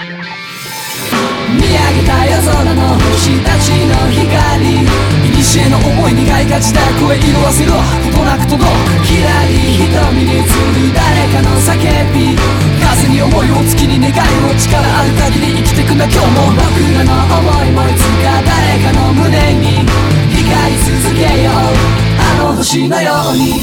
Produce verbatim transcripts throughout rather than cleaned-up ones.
見上げた夜空の星たちの光、古の思いにがいがちだ声色あせろことなく届くひらり瞳に映る誰かの叫び、風に思いを月に願いを力ある限り生きてくんだ今日も。僕らの思いもいつか誰かの胸に光り続けようあの星のように。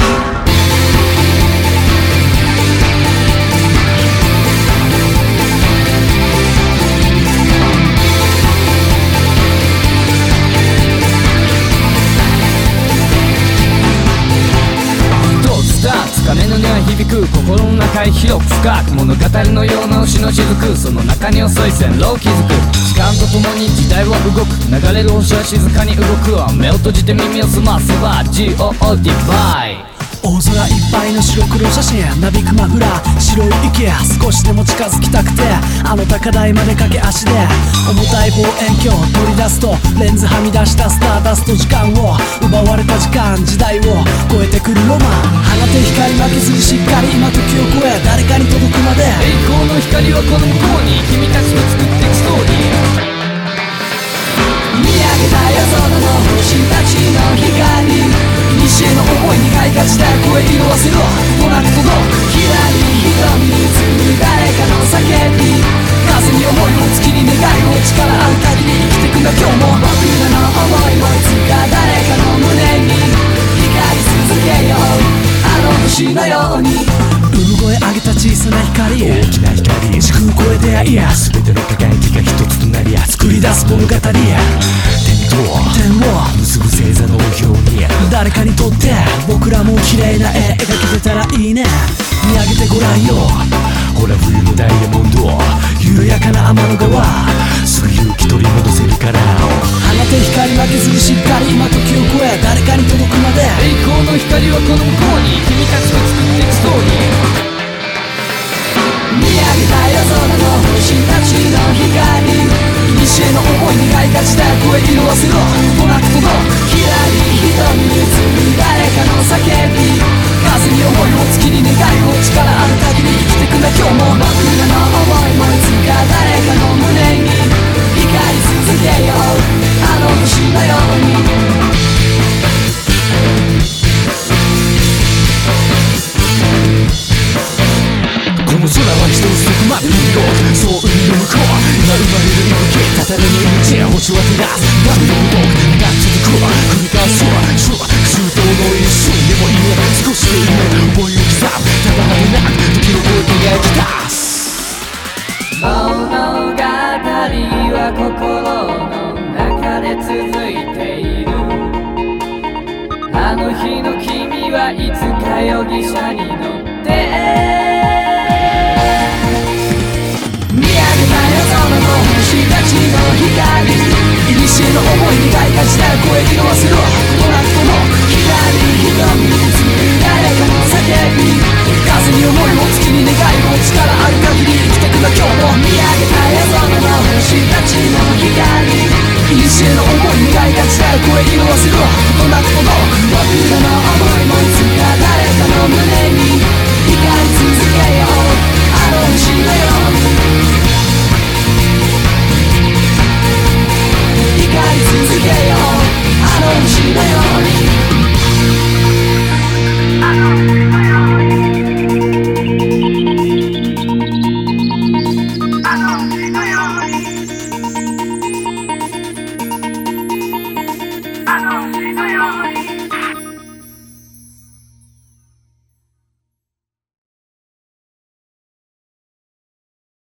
鐘の音は響く心の中へ広く深く物語のような星の雫、その中に遅い線路を築く。時間とともに時代は動く流れる星は静かに動く。目を閉じて耳を澄ませば ジーオー ディバイ。大空いっぱいの白黒写真なびくマフラー白い息少しでも近づきたくてあの高台まで駆け足で重たい望遠鏡を取り出すとレンズはみ出したスターダスト時間を奪われた時間時代を超えてくるロマン放て光負けずにしっかり今時を超え誰かに届くまで栄光の光はこの向こうに君たちと作っていくストーリー。見上げた夜空の星たちの光、古の思いにがいがちだ声色あせろことなく届くひらり瞳に映る誰かの叫び、風に思いを月に願いを力ある限り生きてくんだ今日も。僕らの思いもいつか誰かの胸に光り続けようあの星のように。産声上げた小さな光大きな光時空を超えていや全ての輝きが一つとなり作り出す物語点と点を結ぶ星座の表に誰かにとって僕らも綺麗な絵描けてたらいいね。見上げてごらんよほら冬のダイヤモンド緩やかな天の川すぐ勇気取り戻せるから放て光負けずにしっかり今時を超え誰かに届くまで栄光の光はこの向こうに君たちと作っていくストーリー。見上げた夜空の星たちの光、古の思いにがいがちだ声色あせろことなく届くひらり瞳に映る誰かの叫び、風に思いを月に願いを力ある限り生きてくんだ今日も。僕らの思いもいつか誰かの胸に光り続けようあの星のように。この空は一つどこまで広くそう海の向こう今生まれる息吹きたたれの命星は照らす何度も遠く長く続く繰り返す空周到の一瞬でもいいね少しでいいね思いを刻むただ果てなく時の声描き出す物語は心の中で続いている。あの日の君はいつか容疑者に乗って星たちの光、古の思いにがいがちだ声色あせろことなく届くひらり瞳に映る誰かの叫び、風に思いを月に願いを力ある限り生きてくんだ今日も。見上げた夜空の星たちの光、古の思いにがいがちだ声色あせろことなく届く僕らの思いもいつか誰かの胸に光り続けようあの星のように。光り続けようあの星のように。あの星のようにあの星のようにあの星のように。